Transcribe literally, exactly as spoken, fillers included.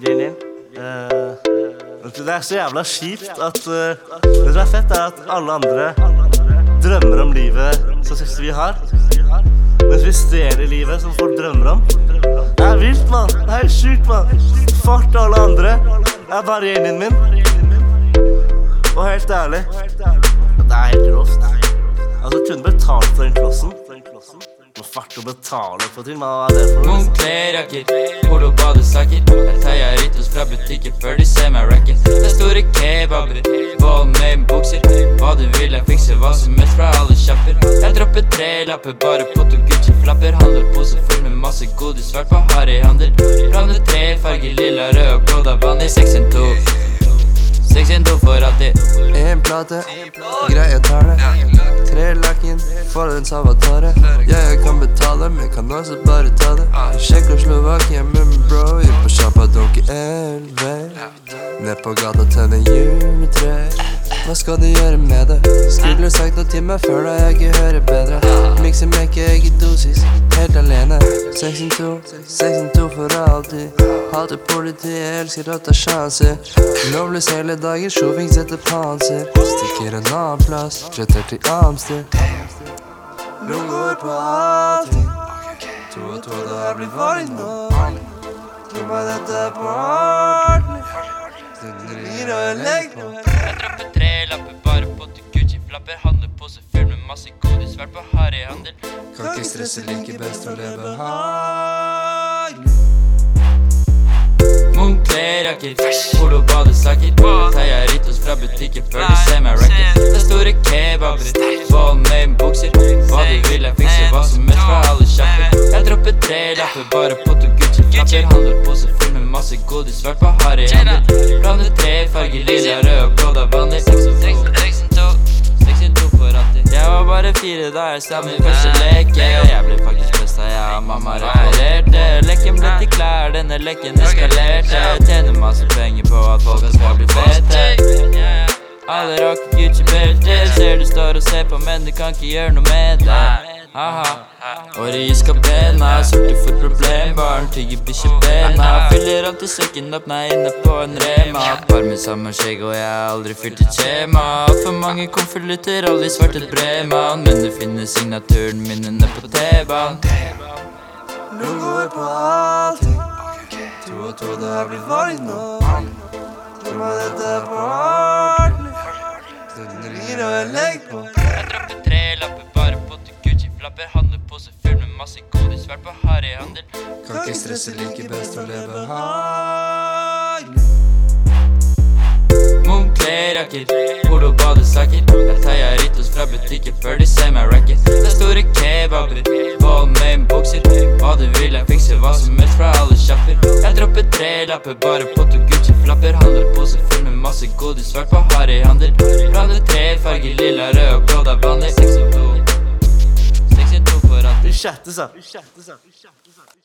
Grillen din. Uh, det er så jævla kjipt at uh, det som er fett er at alle andre drømmer om livet som vi har, mens vi stjeler livet som folk drømmer om. Det er vilt, mann. Det er helt sykt, mann. Fart alle andre er bare gjengen min. Og helt ærlig, det er helt råst. Altså, kunne betalt for den klossen. Må fart å betale for ting, hva er det for noe? Moncler jakker, polo badesaker. Jeg teier ritos fra butikker før de ser meg racket. Det er store kebaber, vold med bukser. Hva du vil jeg fikser, hva som helst fra alle kjapper. Jeg dropper tre lapper, bare på to Gucci-flapper. Handler pose full med masse godis, svært på harryhandel. Blander tre farger, lilla, rød og blå, da vann i seks en to. seks en to for alltid. En plate, greie tar det. Tre lakken, for en savatare. Ja, jeg kan betale, men kan også bare ta det. Sjekker Slovakia med min bro, gikk på sjappa, dunker elve. Ned på gata til en juletre. Hva skal du gjøre med det? Skulle sagt noe til meg før da jeg ikke hører bedre. Mikser mekke, jeg i dosis, helt alene. seks en to, seks en to for alltid. Hater politiet, jeg elsker å ta sjanser. Lovløs hele dagen, sjoving setter panser. Stikker en annen plass, flytter til Amsterdam. Lunger på allting. To og to, da jeg blir varm nå. Tror meg dette er på ordentlig. Stunder gir og jeg legger nå. Jeg dropper tre lapper, bare på to Gucci-flapper. Handler pose full med masse godis, svært på harryhandel. Kan ikke stresse, like best å leve hard. Moncler jakker, polo badesaker. Jeg teier ritos fra butikker før de ser meg racket. Det er store kebaber, vold med bukser. Hva du vil jeg fikser, hva som helst fra alle kjapper. Jeg dropper tre lapper, bare på to Gucci-flapper. Handler pose full med masse godis, svært på harryhandel. Blander tre farger, lilla, rød og blå, da vanlig seks en to. seks en to for alltid. Jeg var bare fire da jeg sa min første leke. Jeg ble faktisk best da jeg og mamma reparerte. Leken ble til klær, denne leken eskalerte. Tjener masse penger på at folk skal bli fete. Alle rocker Gucci-belte. Ser du står og ser på, men du kan ikke gjøre noe med det. Haha. Året i skabena, sorte for problem. Barn tygger bikkjebena. Fyller alltid sekken opp når jeg er inne på en rema. Par med samme skjegg og jeg har aldri fylt et skjema. For mange konvolutter, aldri svart et brevmann. Men du finner signaturen min inne på T-banen. Lunger på allting. To og to, da jeg blir varm nå. Tror meg dette er på ordentlig. Stunder gir og jeg legger på. Jeg dropper tre lapper, bare på to Gucci-flapper. Handler pose full med masse godis, svært på harryhandel. Kan ikke stresse, like best å leve hard. Moncler jakker, polo badesaker. Jeg teier ritos fra butikker før de ser meg racket. Det er store kebaber, vold med bukser. Hva du vil jeg fikser, hva som helst fra alle kjapper. Jeg dropper tre lapper, bare på to Gucci-flapper. Handler pose full med masse godis, svært på harryhandel. Blander tre farger, lilla, rød og blå, da vanlig seks en to. seks en to for alltid. Vi chattes, da.